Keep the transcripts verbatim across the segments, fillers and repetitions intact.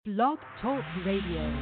Blog Talk Radio.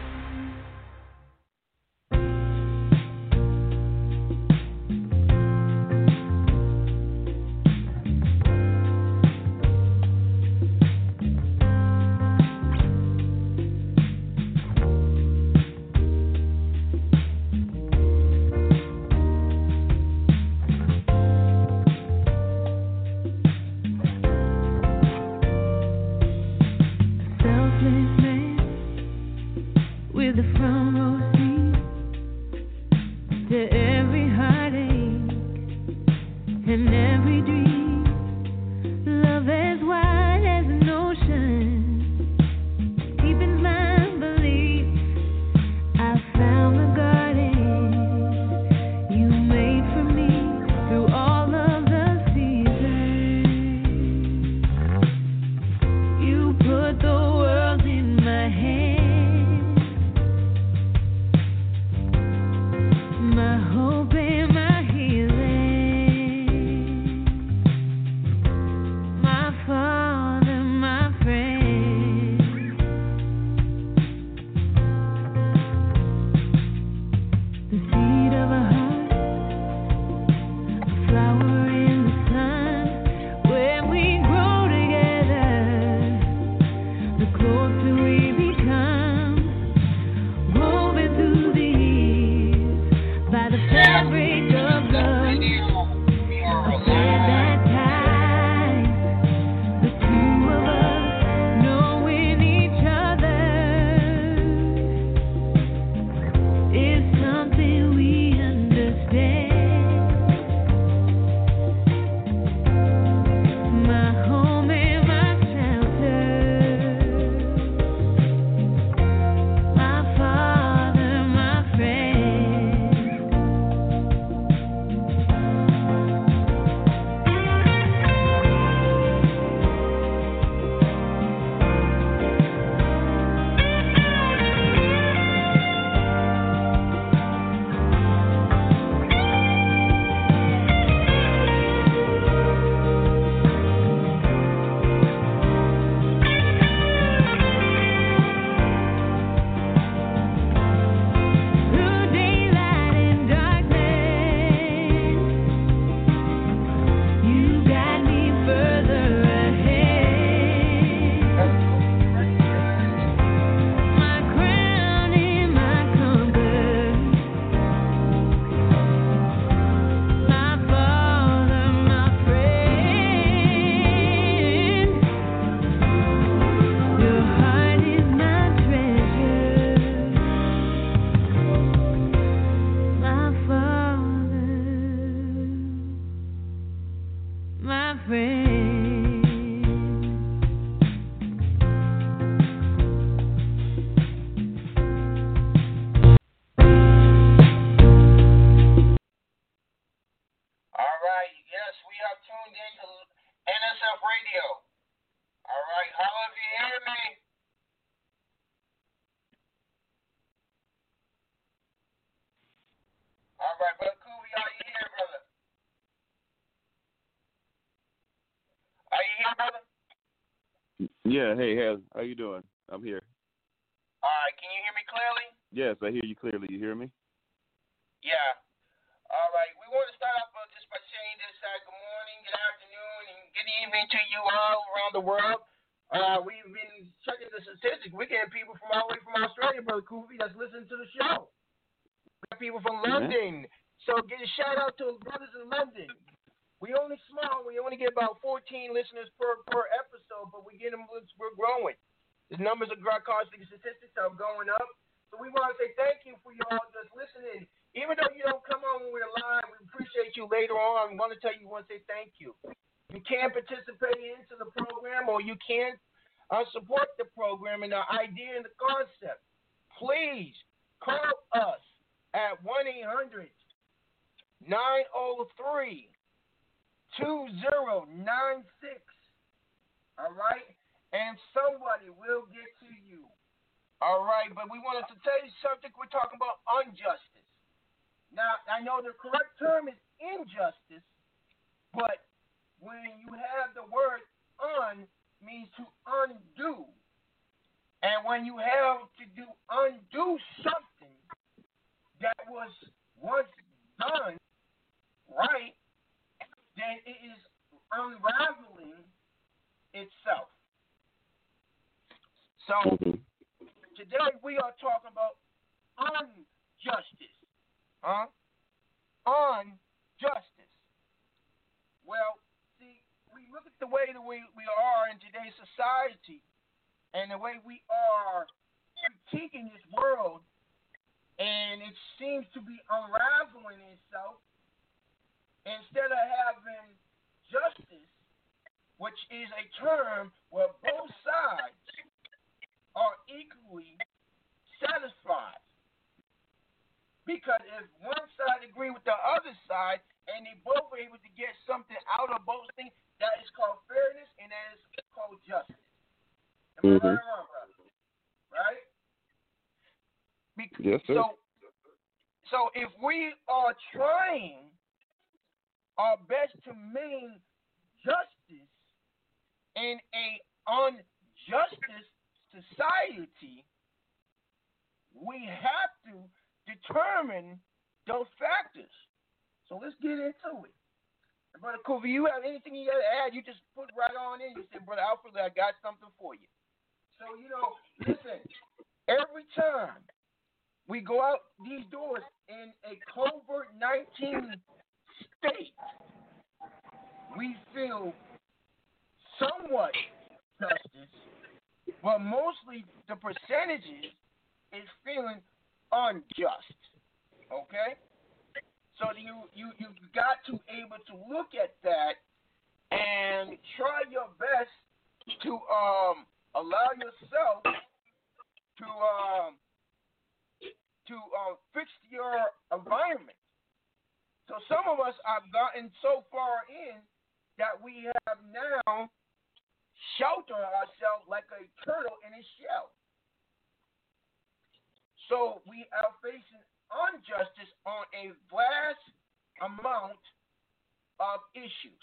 Yeah, hey, how, how you doing? I'm here. All right, can you hear me clearly? Yes, I hear you clearly. You hear me? Yeah. All right, we want to start off uh, just by saying this uh, good morning, good afternoon, and good evening to you all around the world. Uh, we've been checking the statistics. We're getting people from all the way from Australia, Brother Kofi, that's listening to the show. We got people from London. Mm-hmm. So get a shout out to brothers in London. We only small. We only get about fourteen listeners per, per episode, but we get them. We're growing. The numbers of broadcasting statistics are going up. So we want to say thank you for y'all just listening. Even though you don't come on when we're live, we appreciate you later on. We want to tell you, we want to say thank you. You can participate into the program, or you can uh, support the program and the idea and the concept. Please call us at one eight hundred nine oh three two zero nine six. All right? And somebody will get to you. All right? But we wanted to tell you something. We're talking about injustice. Now, I know the correct term is injustice, but when you have the word un means to undo. And when you have to do undo something that was once done right, then it is unraveling itself. So Mm-hmm. today we are talking about unjustice. Huh? Unjustice. Well, see, we look at the way that we, we are in today's society and the way we are critiquing this world, and it seems to be unraveling itself. Instead of having justice, which is a term where both sides are equally satisfied. Because if one side agree with the other side and they both are able to get something out of both things, that is called fairness and that is called justice. Am Mm-hmm. I right or wrong, brother? Right? Because, Yes, sir. So, so if we are trying our best to maintain justice in a unjustice society, we have to determine those factors. So let's get into it. And Brother Kuva, you have anything you got to add? You just put right on in. You said, Brother Alfred, I got something for you. So, you know, listen, every time we go out these doors in a COVID nineteen state, we feel somewhat justice, but mostly the percentages is feeling unjust. Okay? So you you you got to able to look at that and try your best to um allow yourself to um to uh, fix your environment. So some of us have gotten so far in that we have now sheltered ourselves like a turtle in a shell. So we are facing injustice on a vast amount of issues.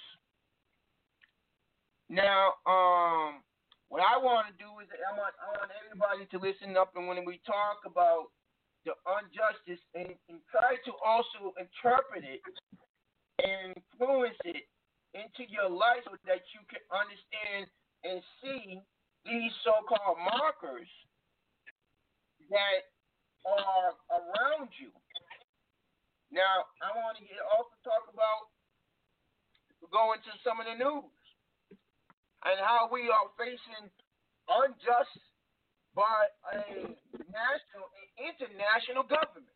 Now, um, what I want to do is I want, I want everybody to listen up, and when we talk about the injustice, and, and try to also interpret it and influence it into your life so that you can understand and see these so-called markers that are around you. Now, I want to get, also talk about, go into some of the news and how we are facing unjust by a national and international government.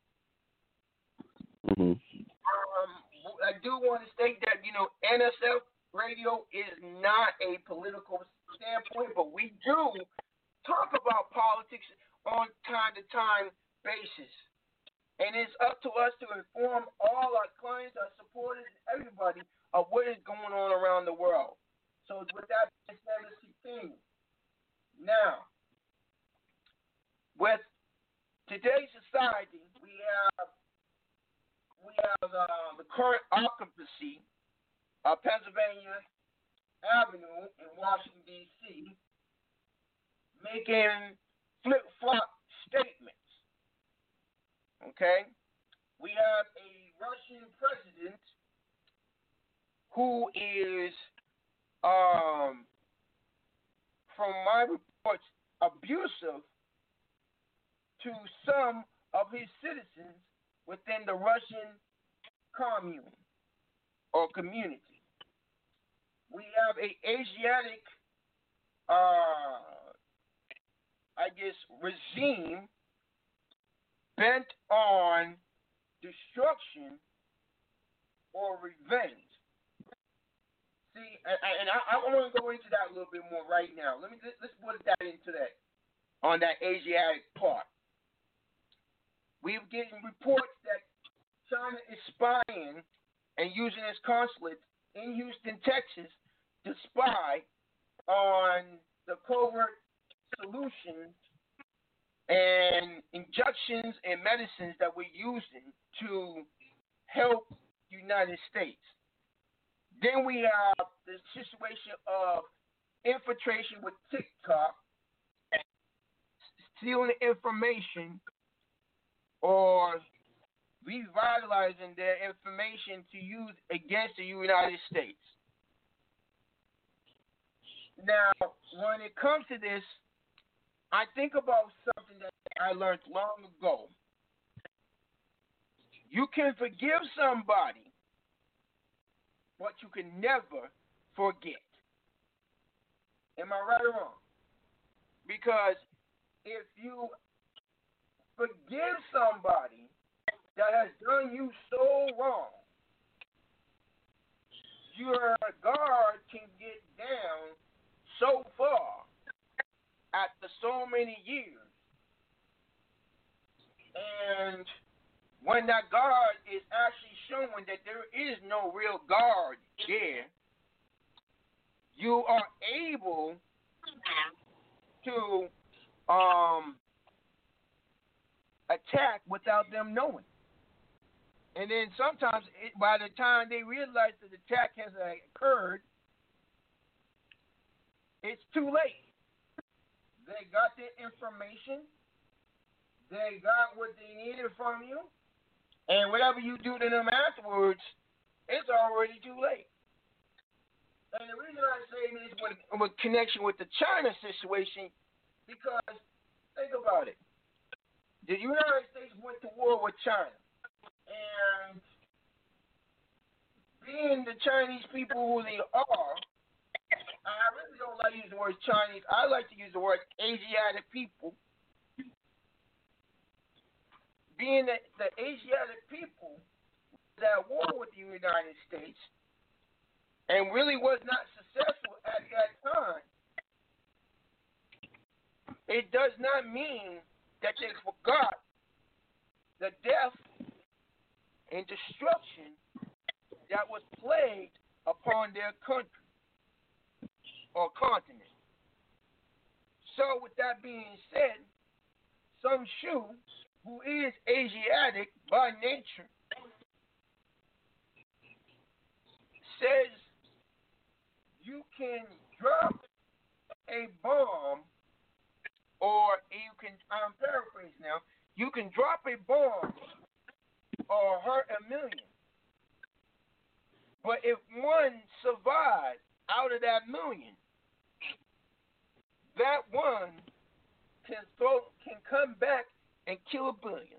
Mm-hmm. Um, I do want to state that, you know, N S F radio is not a political standpoint, but we do talk about politics on time-to-time basis. And it's up to us to inform all our clients, our supporters, and everybody of what is going on around the world. So with that being said, let's continue. Now, with today's society, we have we have uh, the current occupancy of Pennsylvania Avenue in Washington, D C, making flip-flop statements. Okay? We have a Russian president who is, um, from my reports, abusive to some of his citizens within the Russian commune or community. We have a Asiatic, uh, I guess, regime bent on destruction or revenge. See, and, and I, I want to go into that a little bit more right now. Let me let's put that into that on that Asiatic part. We're getting reports that China is spying and using its consulate in Houston, Texas, to spy on the covert solutions and injections and medicines that we're using to help the United States. Then we have the situation of infiltration with TikTok concealing information or revitalizing their information to use against the United States. Now, when it comes to this, I think about something that I learned long ago. You can forgive somebody, but you can never forget. Am I right or wrong? Because if you forgive somebody that has done you so wrong, your guard can get down so far after so many years. And when that guard is actually showing that there is no real guard there, you are able to um, attack without them knowing. And then sometimes, it, by the time they realize that the attack has occurred, it's too late. They got the information. They got what they needed from you. And whatever you do to them afterwards, it's already too late. And the reason I say this with, with connection with the China situation, because think about it. The United States went to war with China. And being the Chinese people who they are, I really don't like to use the word Chinese. I like to use the word Asiatic people. Being that the Asiatic people was at war with the United States and really was not successful at that time, it does not mean that they forgot the death and destruction that was plagued upon their country or continent. So with that being said, Sun Tzu, who is Asiatic by nature, says you can drop a bomb, or you can, I'm paraphrasing now, you can drop a bomb or hurt a million. But if one survives out of that million, that one can throw, can come back and kill a billion.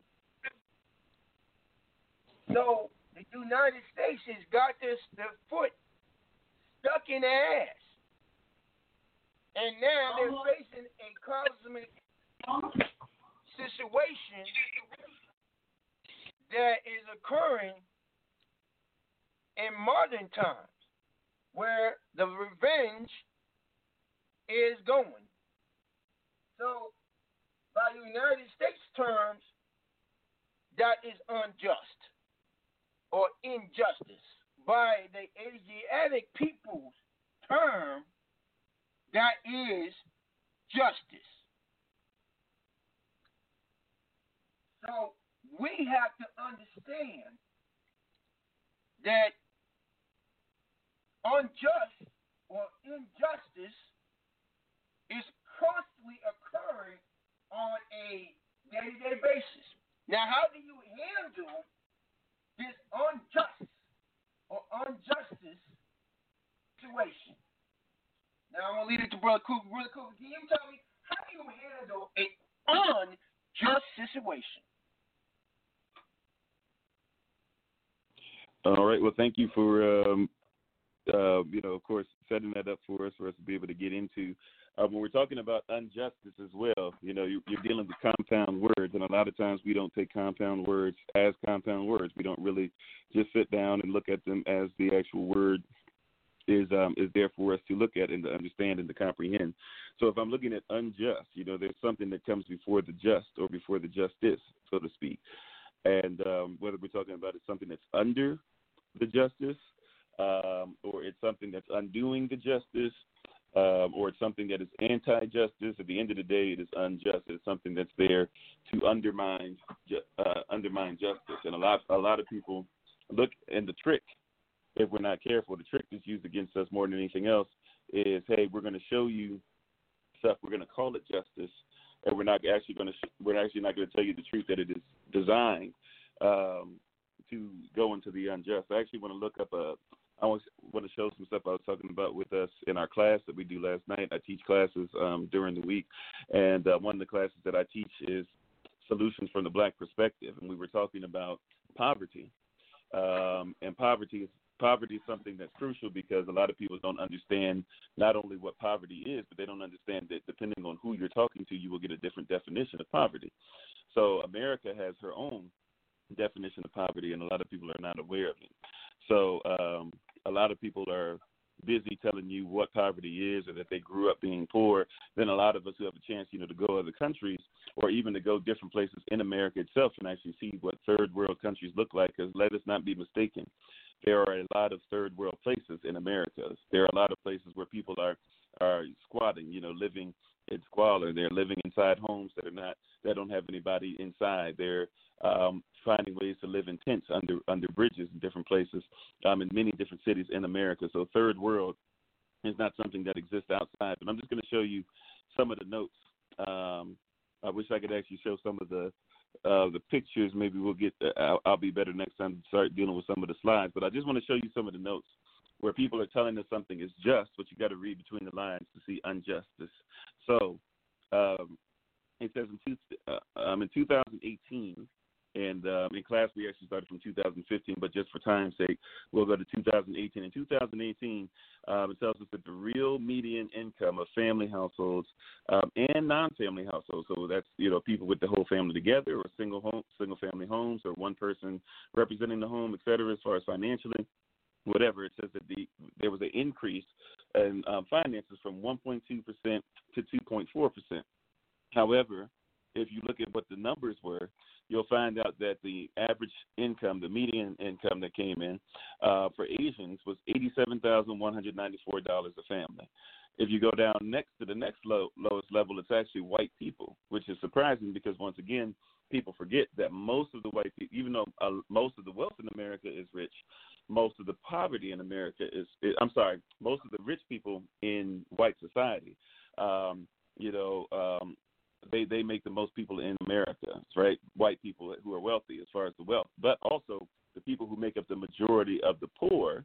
So the United States has got this their foot stuck in their ass. And now they're facing a cosmic situation that is occurring in modern times, where the revenge is going. So, by United States terms, that is unjust or injustice. By the Asiatic people's term, that is justice. So, we have to understand that unjust or injustice is constantly occurring on a day-to-day basis. Now, how do you handle this unjust or injustice situation? Now, I'm going to leave it to Brother Cooper. Brother Cooper, can you tell me, how do you handle an unjust situation? All right. Well, thank you for, um, uh, you know, of course, setting that up for us, for us to be able to get into. Uh, when we're talking about injustice as well, you know, you're, you're dealing with compound words, and a lot of times we don't take compound words as compound words. We don't really just sit down and look at them as the actual word is um, is there for us to look at and to understand and to comprehend. So if I'm looking at unjust, you know, there's something that comes before the just or before the justice, so to speak. And um, whether we're talking about it's something that's under the justice, um, or it's something that's undoing the justice, um, or it's something that is anti-justice. At the end of the day, it is unjust. It's something that's there to undermine ju- uh, undermine justice. And a lot a lot of people look, and the trick, if we're not careful, the trick that's used against us more than anything else is, hey, we're going to show you stuff. We're going to call it justice, and we're not actually going to sh- we're actually not going to tell you the truth that it is designed um, to go into the unjust. I actually want to look up a. I want to show some stuff I was talking about with us in our class that we do last night. I teach classes um, during the week, and uh, one of the classes that I teach is Solutions from the Black Perspective, and we were talking about poverty. Um, and poverty is poverty is something that's crucial because a lot of people don't understand not only what poverty is, but they don't understand that depending on who you're talking to, you will get a different definition of poverty. So America has her own definition of poverty, and a lot of people are not aware of it. So um, a lot of people are busy telling you what poverty is or that they grew up being poor. Then a lot of us who have a chance, you know, to go to other countries or even to go different places in America itself and actually see what third world countries look like, because let us not be mistaken. There are a lot of third world places in America. There are a lot of places where people are, are squatting, you know, living in squalor. They're living inside homes that are not, that don't have anybody inside. They're um, finding ways to live in tents under under bridges in different places, um, in many different cities in America. So third world is not something that exists outside. But I'm just going to show you some of the notes. Um, I wish I could actually show some of the uh, the pictures. Maybe we'll get. Uh, I'll, I'll be better next time to start dealing with some of the slides. But I just want to show you some of the notes where people are telling us something is just, but you got to read between the lines to see injustice. So um, it says in, two, uh, um, in two thousand eighteen. And um, in class, we actually started from two thousand fifteen, but just for time's sake, we'll go to two thousand eighteen. In two thousand eighteen, um, it tells us that the real median income of family households um, and non-family households, so that's, you know, people with the whole family together or single home, single family homes or one person representing the home, et cetera, as far as financially, whatever, it says that the, there was an increase in um, finances from one point two percent to two point four percent. However, if you look at what the numbers were, you'll find out that the average income, the median income that came in uh, for Asians was eighty-seven thousand one hundred ninety-four dollars a family. If you go down next to the next low, lowest level, it's actually white people, which is surprising because, once again, people forget that most of the white people, even though uh, most of the wealth in America is rich, most of the poverty in America is, is I'm sorry, most of the rich people in white society, um, you know, um, They they make the most people in America, right? White people who are wealthy as far as the wealth, but also the people who make up the majority of the poor,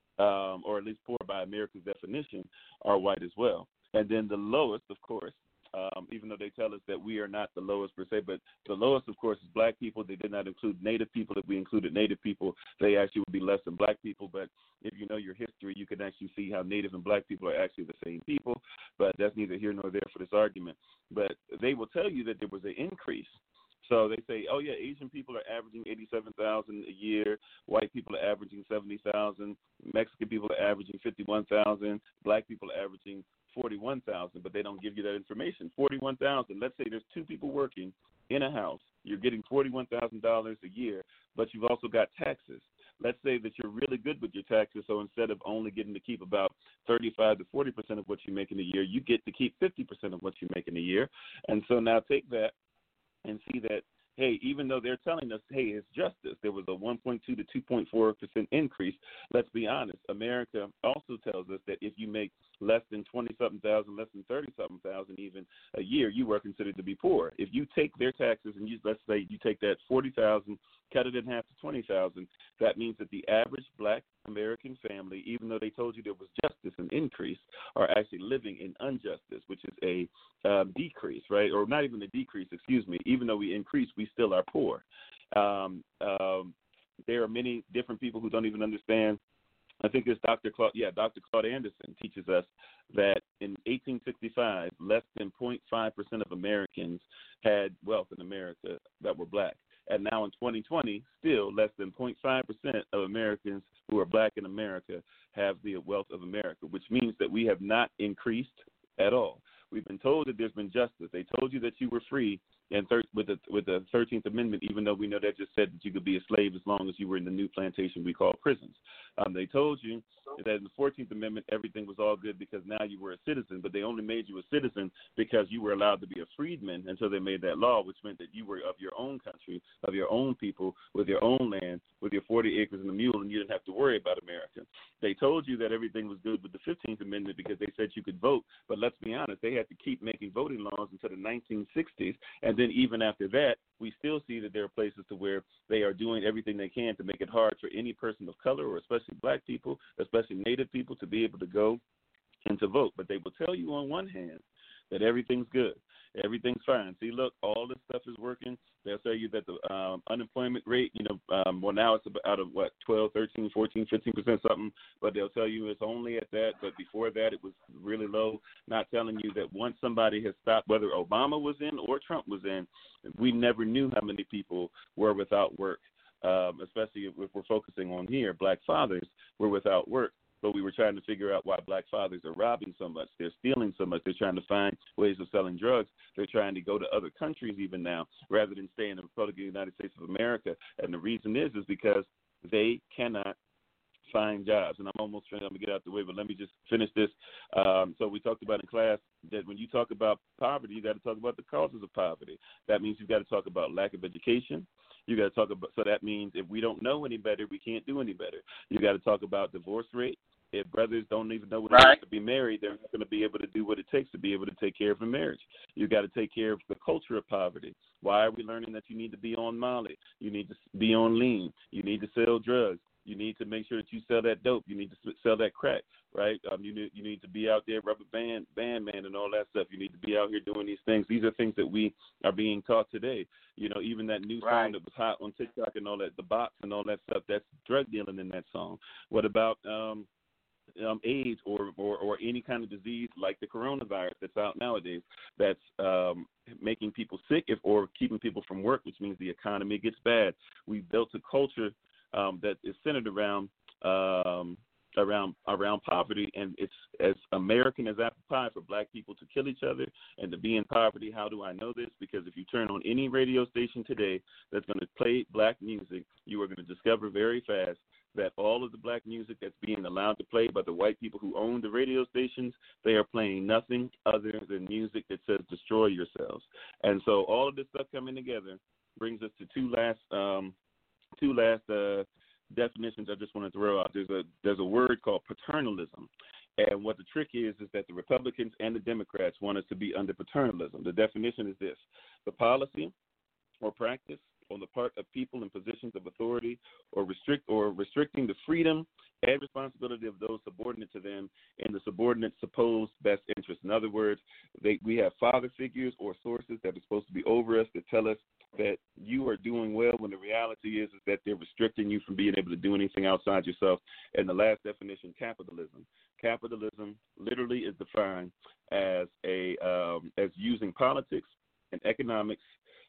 um, or at least poor by America's definition, are white as well. And then the lowest, of course, um, even though they tell us that we are not the lowest per se, but the lowest, of course, is black people. They did not include Native people. If we included Native people, they actually would be less than black people. But if you know your history, you can actually see how Native and black people are actually the same people. But that's neither here nor there for this argument. But they will tell you that there was an increase. So they say, oh, yeah, Asian people are averaging eighty-seven thousand dollars a year. White people are averaging seventy thousand dollars. Mexican people are averaging fifty-one thousand dollars. Black people are averaging forty-one thousand dollars, but they don't give you that information. forty-one thousand dollars, let's say there's two people working in a house. You're getting forty-one thousand dollars a year, but you've also got taxes. Let's say that you're really good with your taxes, so instead of only getting to keep about thirty-five to forty percent of what you make in a year, you get to keep fifty percent of what you make in a year. And so now take that and see that, hey, even though they're telling us, hey, it's justice, there was a one point two to two point four percent increase, let's be honest. America also tells us that if you make less than twenty-something thousand, less than thirty-something thousand even a year, you are considered to be poor. If you take their taxes and you, let's say you take that forty thousand, cut it in half to twenty thousand, that means that the average black American family, even though they told you there was justice and increase, are actually living in injustice, which is a um, decrease, right? Or not even a decrease, excuse me. Even though we increase, we still are poor. Um, um, there are many different people who don't even understand. I think it's Doctor Claude, yeah, Doctor Claude Anderson teaches us that in eighteen sixty-five, less than zero point five percent of Americans had wealth in America that were black. And now in twenty twenty, still less than zero point five percent of Americans who are black in America have the wealth of America, which means that we have not increased at all. We've been told that there's been justice. They told you that you were free and thir- with the with the thirteenth Amendment, even though we know that just said that you could be a slave as long as you were in the new plantation we call prisons. Um, they told you that in the fourteenth Amendment, everything was all good because now you were a citizen, but they only made you a citizen because you were allowed to be a freedman until they made that law, which meant that you were of your own country, of your own people, with your own land, with your forty acres and a mule, and you didn't have to worry about America. They told you that everything was good with the fifteenth Amendment because they said you could vote, but let's be honest, they had to keep making voting laws until the nineteen sixties, and then even after that, we still see that there are places to where they are doing everything they can to make it hard for any person of color, or especially black people, especially Native people, to be able to go and to vote. But they will tell you on one hand that everything's good. Everything's fine. See, look, all this stuff is working. They'll tell you that the um, unemployment rate, you know, um, well, now it's about out of, what, twelve, thirteen, fourteen, fifteen percent something, but they'll tell you it's only at that, but before that it was really low, not telling you that once somebody has stopped, whether Obama was in or Trump was in, we never knew how many people were without work, um, especially if we're focusing on here, black fathers were without work. But we were trying to figure out why black fathers are robbing so much. They're stealing so much. They're trying to find ways of selling drugs. They're trying to go to other countries even now rather than stay in the Republic of the United States of America. And the reason is is because they cannot find jobs. And I'm almost trying to get out the way, but let me just finish this. Um, so we talked about in class that when you talk about poverty, you got to talk about the causes of poverty. That means you've got to talk about lack of education. You got to talk about, so that means if we don't know any better, we can't do any better. You got to talk about divorce rate. If brothers don't even know what it right. is to be married, they're not going to be able to do what it takes to be able to take care of a marriage. You got to take care of the culture of poverty. Why are we learning that you need to be on Molly? You need to be on lean. You need to sell drugs. You need to make sure that you sell that dope. You need to sell that crack, right? Um, you need you need to be out there, rubber band, band man, and all that stuff. You need to be out here doing these things. These are things that we are being taught today. You know, even that new right. song that was hot on TikTok and all that, the box and all that stuff. That's drug dealing in that song. What about um, um, AIDS or, or or any kind of disease like the coronavirus that's out nowadays? That's um, making people sick, if or keeping people from work, which means the economy gets bad. We built a culture Um, that is centered around um, around around poverty, and it's as American as apple pie for black people to kill each other and to be in poverty. How do I know this? Because if you turn on any radio station today that's going to play black music, you are going to discover very fast that all of the black music that's being allowed to play by the white people who own the radio stations, they are playing nothing other than music that says destroy yourselves. And so all of this stuff coming together brings us to two last um, Two last uh, definitions I just want to throw out. There's a there's a word called paternalism, and what the trick is is that the Republicans and the Democrats want us to be under paternalism. The definition is this: the policy or practice on the part of people in positions of authority, or restrict or restricting the freedom and responsibility of those subordinate to them in the subordinate's supposed best interest. In other words, they, we have father figures or sources that are supposed to be over us that tell us that you are doing well, when the reality is, is that they're restricting you from being able to do anything outside yourself. And the last definition, capitalism. Capitalism literally is defined as a um, as using politics and economics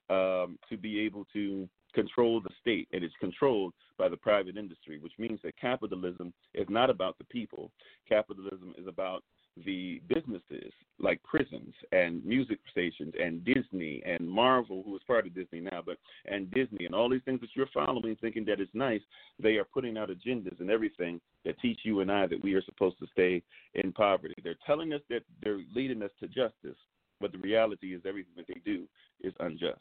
um, to be able to control the state, and it's controlled by the private industry, which means that capitalism is not about the people. Capitalism is about the businesses like prisons and music stations and Disney and Marvel, who is part of Disney now, but and Disney and all these things that you're following thinking that it's nice. They are putting out agendas and everything that teach you and I that we are supposed to stay in poverty. They're telling us that they're leading us to justice, but the reality is everything that they do is unjust.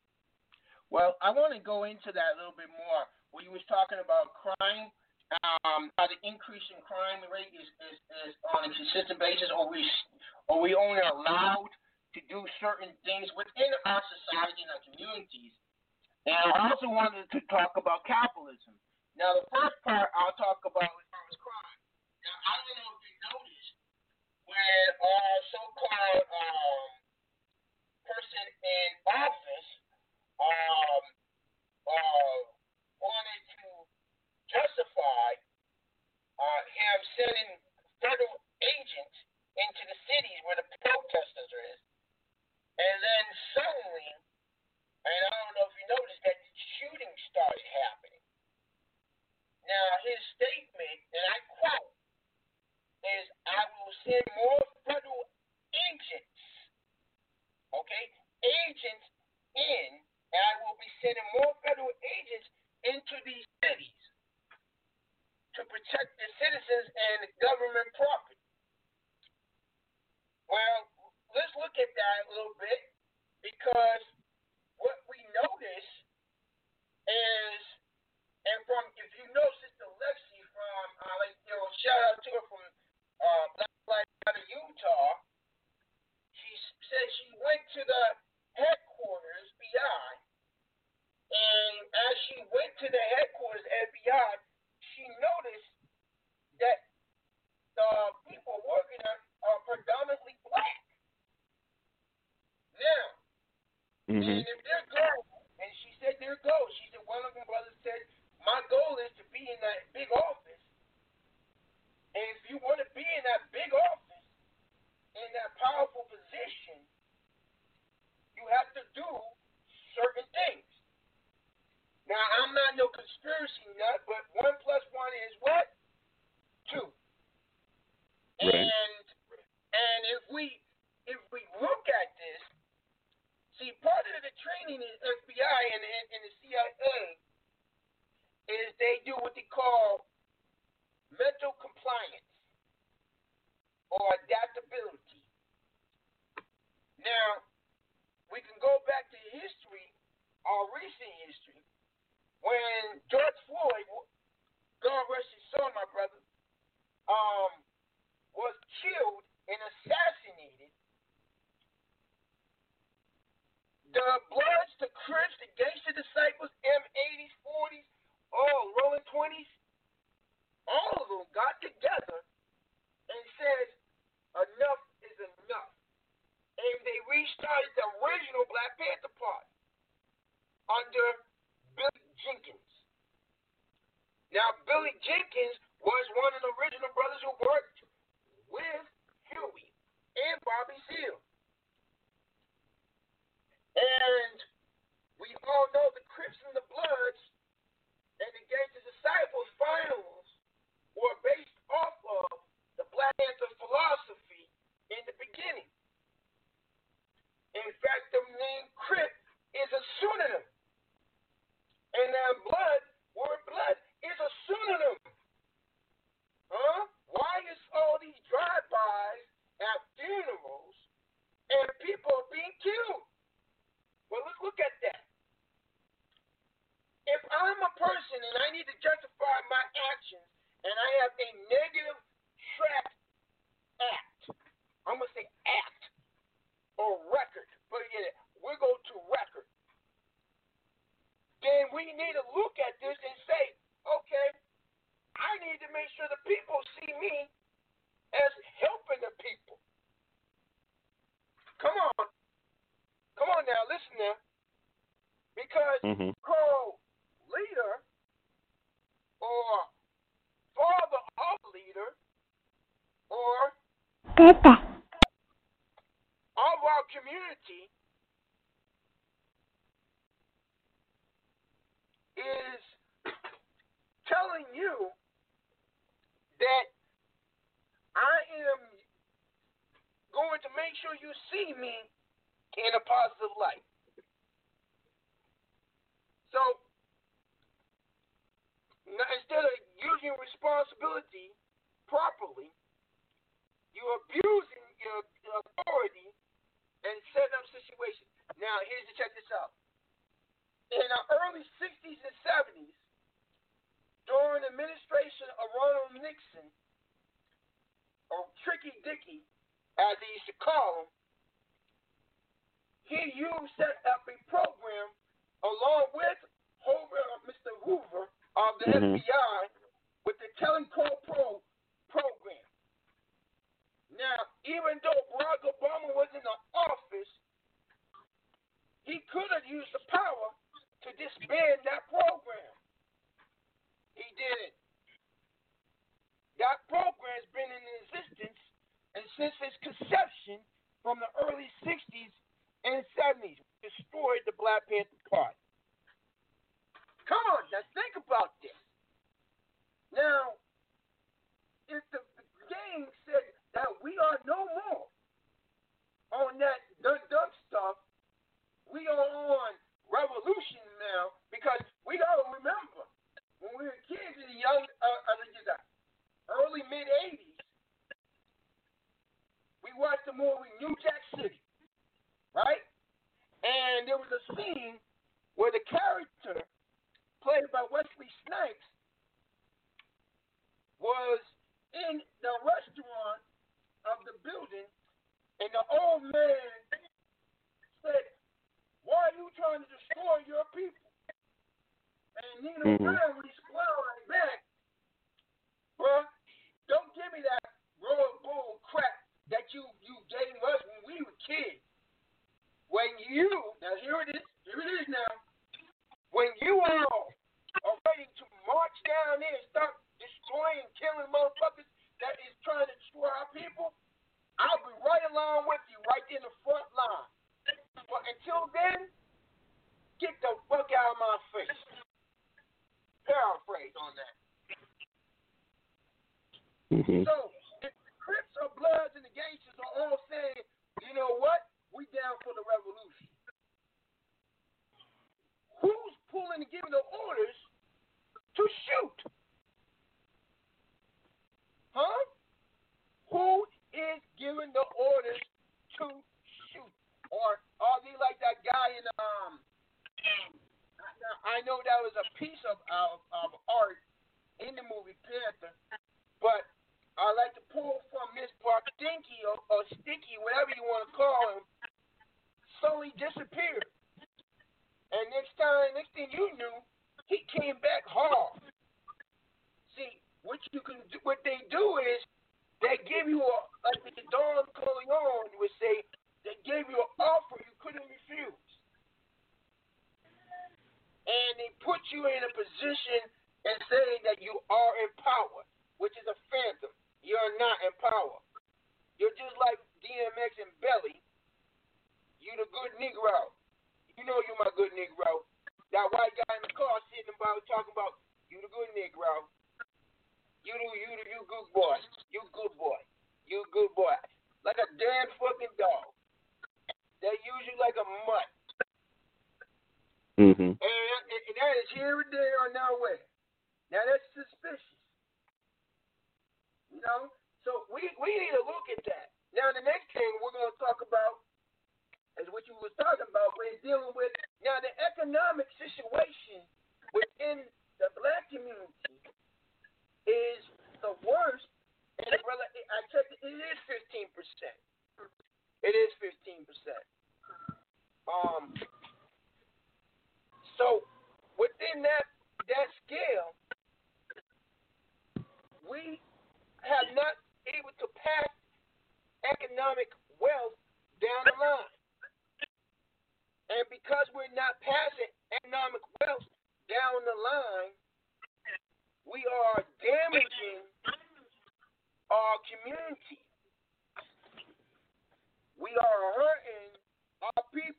Well, I want to go into that a little bit more. When you was talking about crime, um, how the increase in crime rate is, is, is on a consistent basis, or we or we only allowed to do certain things within our society and our communities. And I also wanted to talk about capitalism. Now, the first part I'll talk about as far as crime. Now, I don't know if you noticed when our so-called um, person in office um, uh, wanted to justify uh, him sending federal agents into the cities where the protesters are. And then suddenly, and I don't know if you noticed, that shooting started happening. Now, his statement, and I quote, is, I will send more federal agents, okay, agents in, and I will be sending more federal agents into these cities to protect the citizens and Mm-hmm. And if their goal, and she said their goal, she said one of them brothers said, my goal is to be in that big office. And if you want to be in that big office, in that powerful position, you have to do certain things. Now, I'm not no conspiracy nut, but one plus one is what? Two. Right. And and if we if we look at this, see, part of the training in F B I and, and, and the C I A is they do what they call mental compliance or adaptability. Now, we can go back to history, our recent history, when George Floyd, God rest his soul, my brother, um, was killed and assassinated. The Bloods, the Crips, the Gangster Disciples, M eighties, forties, all rolling twenties, all of them got together and said, enough is enough. And they restarted the original Black Panther Party under Billy Jenkins. Now, Billy Jenkins was one of the original brothers who worked with Huey and Bobby Seale. And we all know the Crips and the Bloods and the Gangster Disciples finals were based off of the Black Panther philosophy in the beginning. In fact, the name Crip is a pseudonym. And that blood, word blood, is a pseudonym. Huh? Why is all these drive-bys at funerals and people are being killed? Well, let's look at that. If I'm a person and I need to justify my actions and I have a negative track act, I'm going to say act or record, but yeah, we'll go to record. Then we need to look at this and say, okay, I need to make sure the people see me as helping the people. Come on. Come on now, listen now. Because mm-hmm. called leader or father of leader or Papa. of our community is telling you that I am going to make sure you see me in a positive light. So, now, instead of using responsibility properly, you're abusing your, your authority and setting up situations. Now, here's to check this out. In the early sixties and seventies, during the administration of Ronald Nixon, or Tricky Dicky, as they used to call him, he used set up a program along with Hoover, Mister Hoover of the mm-hmm. F B I with the Telling Call Pro program. Now, even though Barack Obama was in the office, he could have used the power to disband that program. He didn't. That program's been in existence and since its conception from the early sixties and seventies, destroyed the Black Panther Party. Come on, now think about this. Now, if the gang said that we are no more on that dumb, dumb stuff, we are on revolution now, because we gotta remember when we were kids in the young, uh, uh, early mid eighties, we watched the movie New Jack City, right? And there was a scene where the character played by Wesley Snipes was in the restaurant of the building, and the old man said, "Why are you trying to destroy your people?" And Nino mm-hmm. Brown, when he's smiling back, bruh, don't give me that raw bull crap that you, you gave us when we were kids. When you, now here it get the fuck out of my face. Paraphrase on that. Mm-hmm. So, if the Crips or Bloods and the gangsters are all saying, you know what, we down for the revolution. Who's pulling and giving the orders to shoot? Huh? Who is giving the orders to shoot? Or are they like that guy in um? I know that was a piece of of, of art in the movie Panther, but I like to pull from Miss Bartinky or, or Sticky, whatever you want to call him. So he disappeared, and next time, next thing you knew, he came back hard. See, what you can do, what they do is they give you a, like the Don Corleone would say, they gave you an offer you couldn't refuse. And they put you in a position and say that you are in power, which is a phantom. You're not in power. You're just like D M X and Belly. You the good Negro. You know you my good Negro. That white guy in the car sitting about talking about you the good Negro. You do you do you good boy. You good boy. You good boy. Like a damn fucking dog. They use you like a mutt. Mm-hmm. And, and, and that is here and there or nowhere. Now that's suspicious. You know? So we we need to look at that. Now the next thing we're gonna talk about is what you was talking about, we're dealing with now the economic situation within the black community is the worst. And brother, I checked it, it is fifteen percent. It is fifteen percent. Um So within that that scale, we have not able to pass economic wealth down the line. And because we're not passing economic wealth down the line, we are damaging our community. We are hurting our people.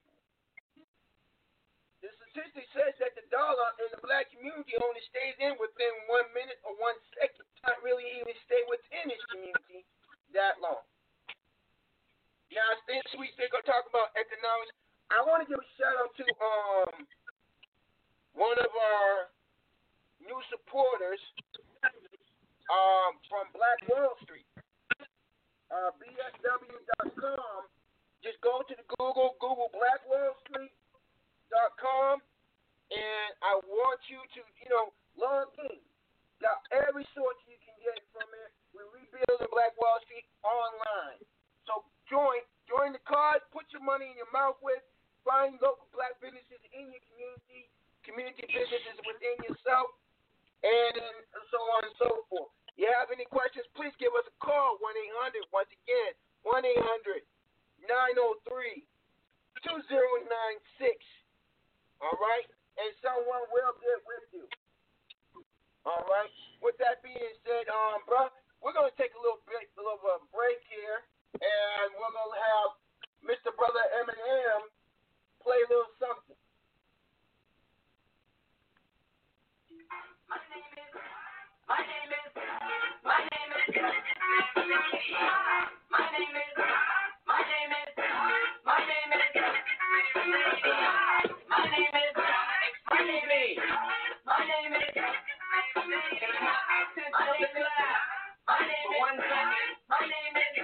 The statistic says that the dollar in the black community only stays in within one minute or one second. Not really even stay within its community that long. Now, since we think of talk about economics, I want to give a shout out to um one of our new supporters um from Black Wall Street, uh, B S W dot com. Just go to the Google, Google Black Wall Street. Dot com, and I want you to, you know, log in. Got every source you can get from it. We're rebuilding Black Wall Street online. So join, join the cause, put your money in your mouth with, find local black businesses in your community, community businesses within yourself, and so on and so forth. You have any questions, please give us a call, one eight hundred, once again, one eight hundred, nine oh three, two oh nine six. All right? And someone will get with you. All right? With that being said, um, bro, we're going to take a little bit, a little uh, break here, and we're going to have Mister Brother Eminem play a little something. My name is, my name is, my name is, my name is, my name is, my name is, my name is, my name is, my name is, my name is, one second, my name is,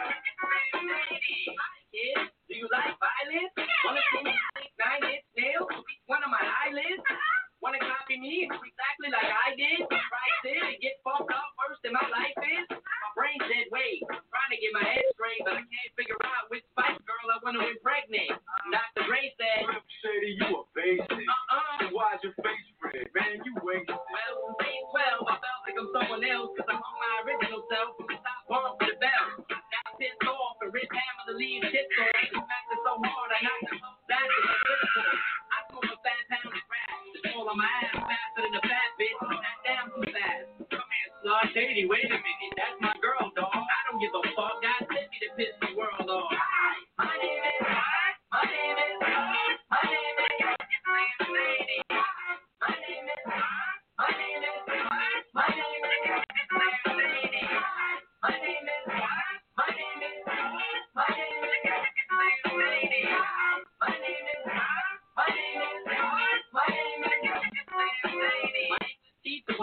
kid, do you like violence? Wanna see me take nine inch nails? One of my eyelids? Wanna copy me exactly like I did? Right there and get fucked up worse than my life is? My brain said, wait, I'm trying to get my head straight, but I can't figure out which Spice Girl I want to impregnate. Doctor Dre said, Shady, you a basic. uh-uh. Why's your face red? Man, you wasted. Well, from age twelve, I felt like I'm someone else, cause I'm on my original self. Stop on for the bell. Now pissed off and rich hammer to leave shit so I can smack it so hard I knocked it back to my foot. I smoke a fat pound of grass. It's all on my ass faster than a fat bitch. Not down too fast. Come here, slut. Shady, wait a minute. That's my girl, dog. I don't give a fuck. God sent me to piss the world off. My name is, my name is, my name is, my name is,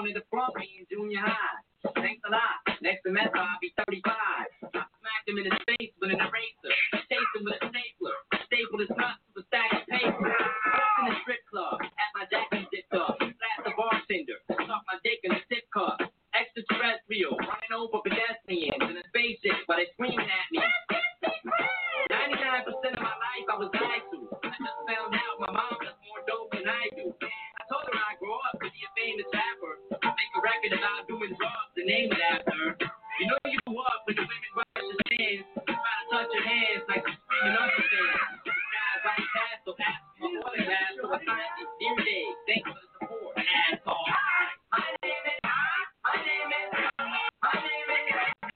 in the front in junior high. Thanks a lot. Next semester I'll be thirty-five. I smacked him in his face with an eraser. Chased him with a stapler. Stapled his nuts with a stack of paper. Walked in the strip club. At my jacket zipped up. Flashed the bartender. Sucked my dick in the tip cup. Extraterrestrial. Running over pedestrians in a spaceship while they screaming at me. ninety-nine percent of my life I was lied to. I just found out my mom does more dope than I do. I told her I'd grow up to be a famous rapper. Make a record about doing drugs and name it after. You know you grew up when the women rush your stands. Try to touch your hands like you're screaming up the fans. Guys right past, so ask for my autograph. So I signed it. Dear Dave, thanks for the support. Asshole. My name is, my name is, my name is,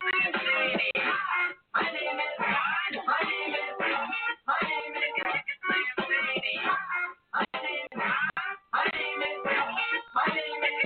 my name is, my name is, my name is, my name is, my name is, my name is,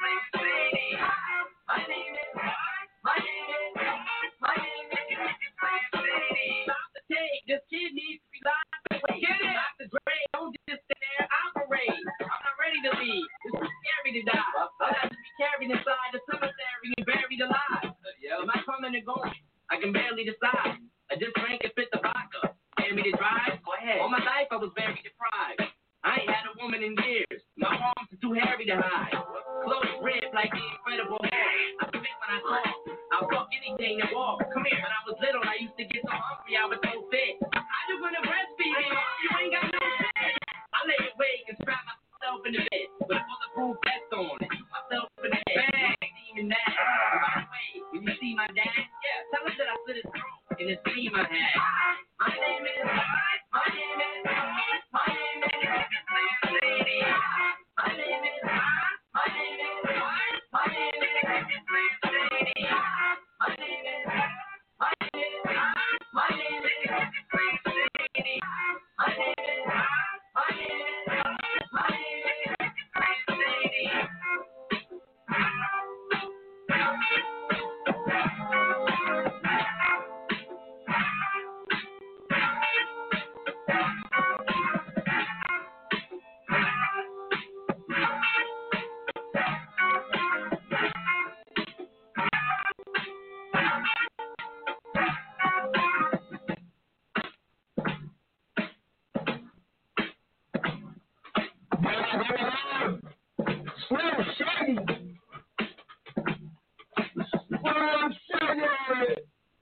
my name is, my name is, my name is, stop the tape. This kid needs to be locked away. Get it? Doctor Dre, don't just stay there. Operate. I'm not ready to leave. It's too scary to die. I'll have to be carried inside the cemetery and buried alive. Am I coming or going? I can barely decide. I just drank and spit the vodka. Dare me to drive? Go ahead. All my life I was very deprived. I ain't had a woman in years. My arms are too hairy to hide. Close grip like the Incredible Hulk. I spit when I talk. I'll fuck anything that walks. Come here. When I was little, I used to get so hungry I was so thick. How you gonna breastfeed me? You ain't got no shit. I lay awake and strap myself in the bed with a bulletproof vest on and shoot myself in the head. Steaming that. By the way, when you see my dad, yeah, tell him that I slit his throat in his dream I had. My name is, my name is, my name is, lady. My name is, my name is, my name is, lady. My name is, my name is, my name is, lady. My name is, my name is, my name is, lady. Slim Shady. Slim Shady.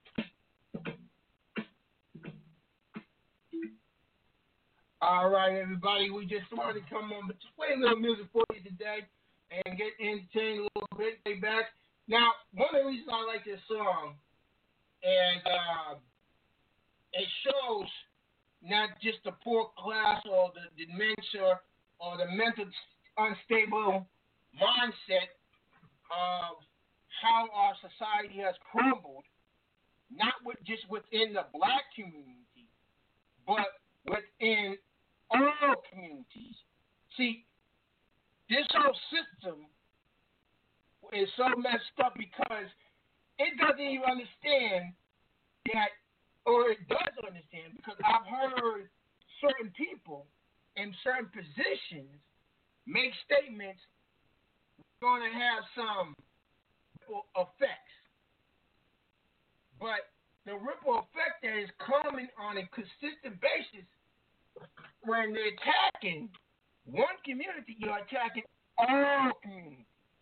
All right, everybody. We just wanted to come on, but just play a little music for you today and get entertained a little bit. Stay back. Now, one of the reasons I like this song, and uh, it shows not just the poor class or the dementia or the mental unstable mindset of how our society has crumbled, not with, just within the black community, but within all communities. See, this whole system is so messed up because it doesn't even understand that, or it does understand, because I've heard certain people in certain positions make statements going to have some ripple effects. But the ripple effect that is coming on a consistent basis, when they're attacking one community, you're attacking all communities.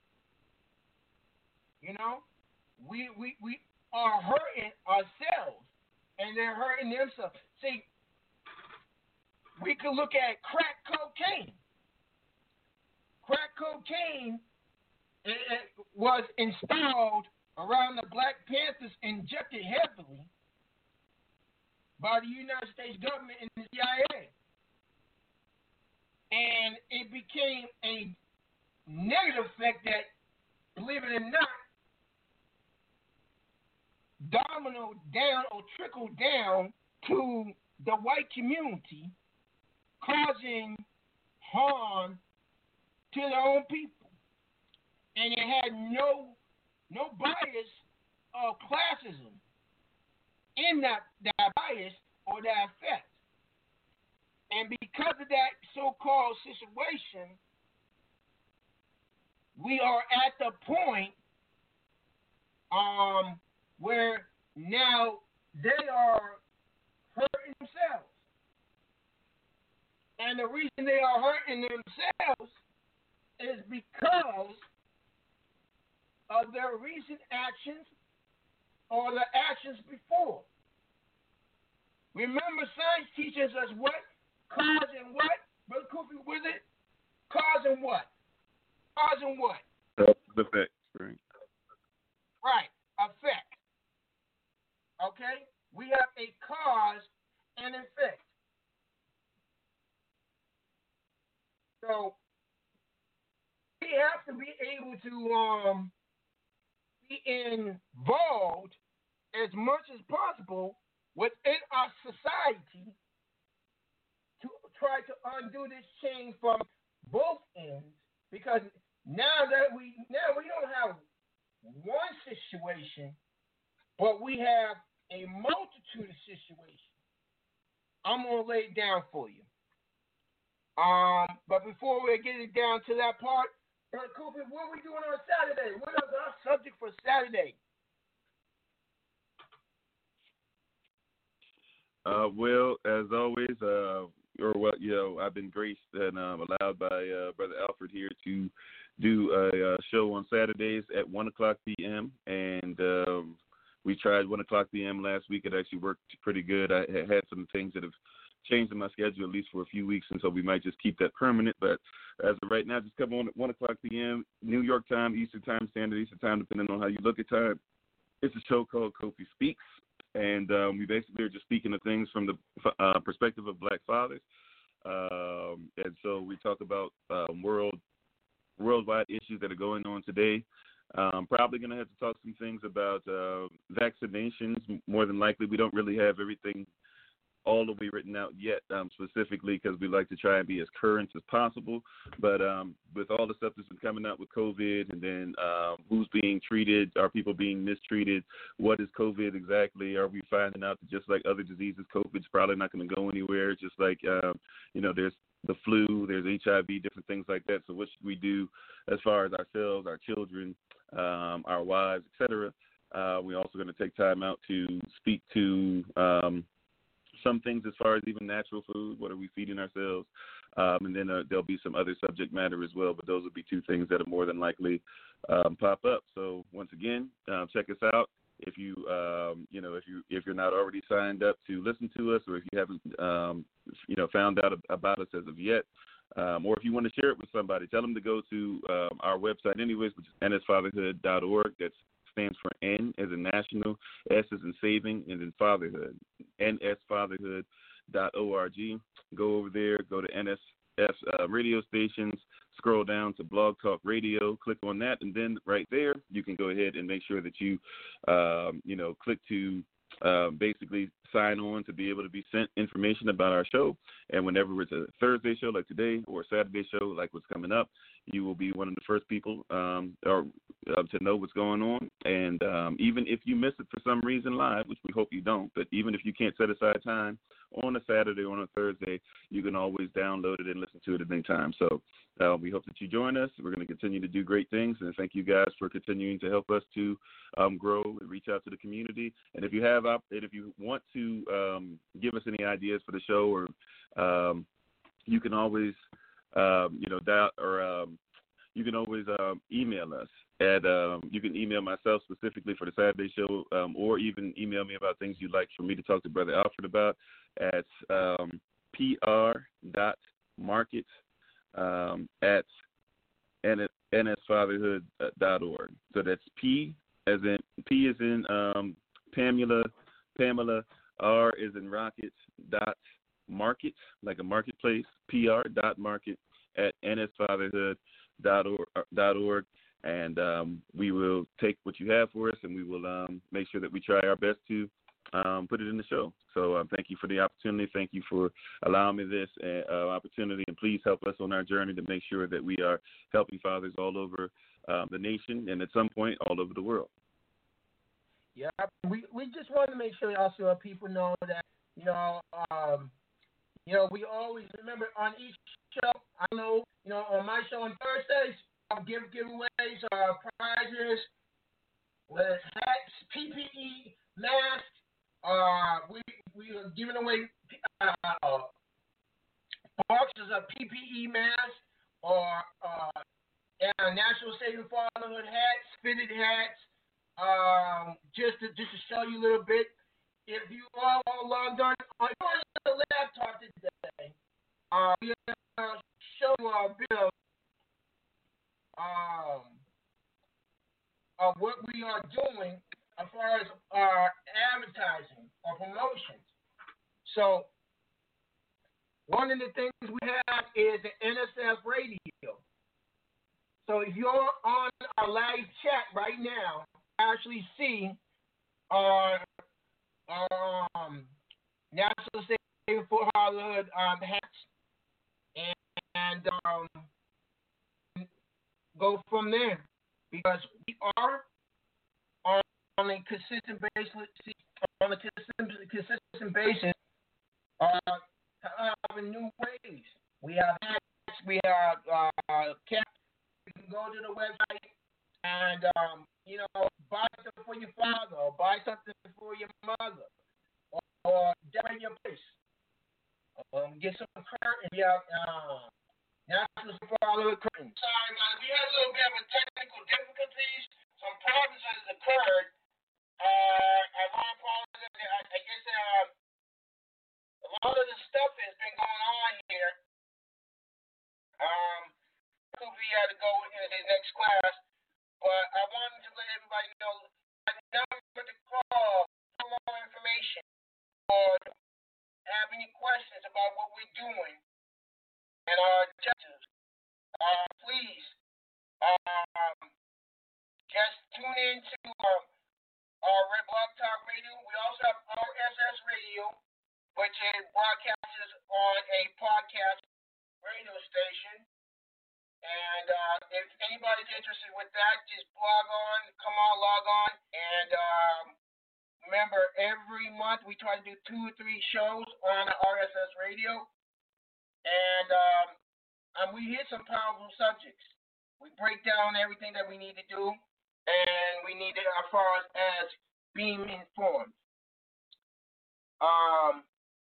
You know, we we we are hurting ourselves, and they're hurting themselves. See, we could look at crack cocaine. Crack cocaine it, it was installed around the Black Panthers, injected heavily by the United States government and the C I A. And it became a negative effect that, believe it or not, dominoed down or trickled down to the white community, causing harm to their own people. And it had no no bias of classism in that, that bias or that effect. And because of that so-called situation, we are at the point um, where now they are hurting themselves. And the reason they are hurting themselves is because of their recent actions or the actions before. Remember, science teaches us what? Cause and what? Brother Kofi, was it? Cause and what? Cause and what? Uh, the effect, right? Right, effect. Okay? We have a cause and effect. So, we have to be able to um, be involved as much as possible within our society to try to undo this change from both ends, because now that we now we don't have one situation, but we have a multitude of situations. I'm gonna lay it down for you. Um, but before we get it down to that part, Brother Cooper, what are we doing on Saturday? What is our subject for Saturday? Uh, well, as always, uh, or what you know, I've been graced and um, allowed by uh, Brother Alfred here to do a, a show on Saturdays at one o'clock p.m. And um, we tried one o'clock p.m. last week. It actually worked pretty good. I had some things that have changed in my schedule at least for a few weeks, and so we might just keep that permanent. But as of right now, just come on at one o'clock p.m. New York time, Eastern Time, Standard Eastern Time, depending on how you look at time. It's a show called Kofi Speaks. And um, we basically are just speaking of things from the uh, perspective of Black fathers. Um, and so we talk about um, world worldwide issues that are going on today. Um, probably going to have to talk some things about uh, vaccinations. More than likely, we don't really have everything all the way written out yet, um, specifically because we like to try and be as current as possible. But um, with all the stuff that's been coming out with COVID, and then um, who's being treated, are people being mistreated, what is COVID exactly, are we finding out that just like other diseases, COVID's probably not going to go anywhere, just like, um, you know, there's the flu, there's H I V, different things like that. So what should we do as far as ourselves, our children, um, our wives, et cetera? Uh, we're also going to take time out to speak to um, some things as far as even natural food. What are we feeding ourselves? Um, and then uh, there'll be some other subject matter as well, but those will be two things that are more than likely um, pop up. So once again, uh, check us out. If you, um, you know, if you if you're not already signed up to listen to us, or if you haven't, um, you know, found out about us as of yet, um, or if you want to share it with somebody, tell them to go to um, our website, anyways, which is n s fatherhood dot org. That's stands for N as in national, S as in saving, and then fatherhood. n s fatherhood dot org. Go over there, go to N S F uh, radio stations, scroll down to Blog Talk Radio, click on that, and then right there you can go ahead and make sure that you, um, you know, click to uh, basically sign on to be able to be sent information about our show. And whenever it's a Thursday show like today, or a Saturday show like what's coming up, you will be one of the first people um, or uh, to know what's going on. And um, even if you miss it for some reason live, which we hope you don't, but even if you can't set aside time on a Saturday or on a Thursday, you can always download it and listen to it at any time. So uh, we hope that you join us. We're going to continue to do great things, and thank you guys for continuing to help us to um, grow and reach out to the community. And if you have, and if you want to um, give us any ideas for the show, or um, you can always, um, you know, dial, or um, you can always um, email us at, um, you can email myself specifically for the Saturday show, um, or even email me about things you'd like for me to talk to Brother Alfred about at um, pr.market um, at n s fatherhood dot org. So that's P as in, P as in um, Pamela, Pamela, R is in rocket, dot market, like a marketplace, pr dot market at n s fatherhood dot org. And um, we will take what you have for us, and we will um, make sure that we try our best to um, put it in the show. So um, thank you for the opportunity. Thank you for allowing me this uh, opportunity, and please help us on our journey to make sure that we are helping fathers all over uh, the nation, and at some point all over the world. Yeah, we we just want to make sure also our people know that, you know, um, you know, we always remember on each show. I know, you know, on my show on Thursdays, give giveaways, uh, prizes with hats, P P E, masks. Uh, we we are giving away uh, boxes of P P E masks or uh, and National Saving Fatherhood hats, fitted hats. Um, just to just to show you a little bit. If you all logged on on the laptop today, uh, we are showing you a bit of um of what we are doing as far as our advertising or promotions. So one of the things we have is the N S F radio. So if you're on our live chat right now, actually see our um, National Saving Fatherhood um, hats and, and um, go from there, because we are on, on a consistent basis on a consistent, consistent basis uh, having new ways. We have hats, we have uh, caps. You can go to the website and um, you know, buy something for your father, or buy something for your mother, or, or decorate your place. Um, get some curtains. Yeah, uh, National Fatherhood curtains. Sorry, guys, we had a little bit of a technical difficulties. Some problems has occurred. Uh, I want to apologize. I, I guess uh, a lot of the stuff has been going on here. Um, Kofi had to go into his next class. But I wanted to let everybody know the number to call for more information or have any questions about what we're doing and our objectives. Uh, please um, just tune in to um, our Red Block Talk Radio. We also have R S S Radio, which is broadcasts on a podcast radio station. And uh, if anybody's interested with that, just log on, come on, log on. And um, remember, every month we try to do two or three shows on the R S S radio. And um, um, we hit some powerful subjects. We break down everything that we need to do, and we need it as far as, as being informed. Um,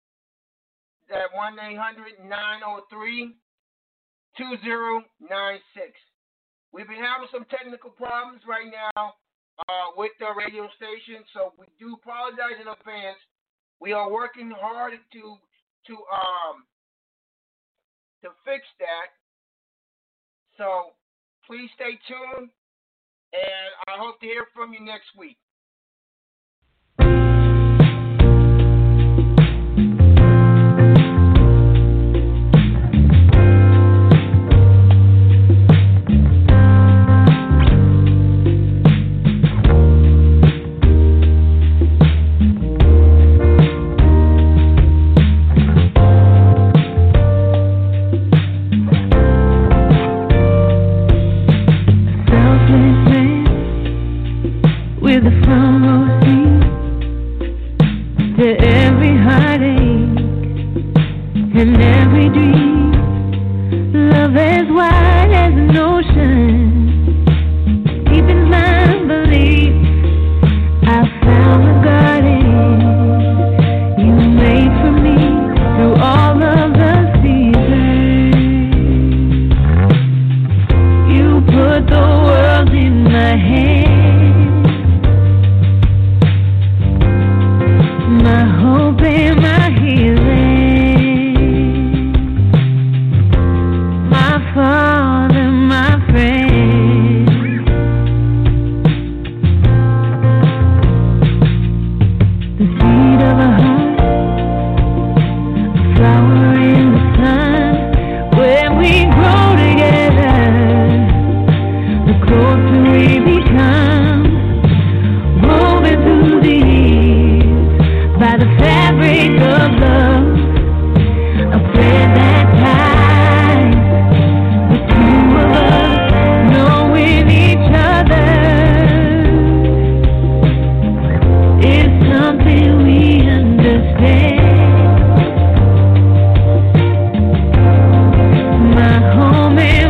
that one eight hundred nine oh three two zero nine six. We've been having some technical problems right now uh, with the radio station, so we do apologize in advance. We are working hard to to um to fix that. So please stay tuned, and I hope to hear from you next week. My home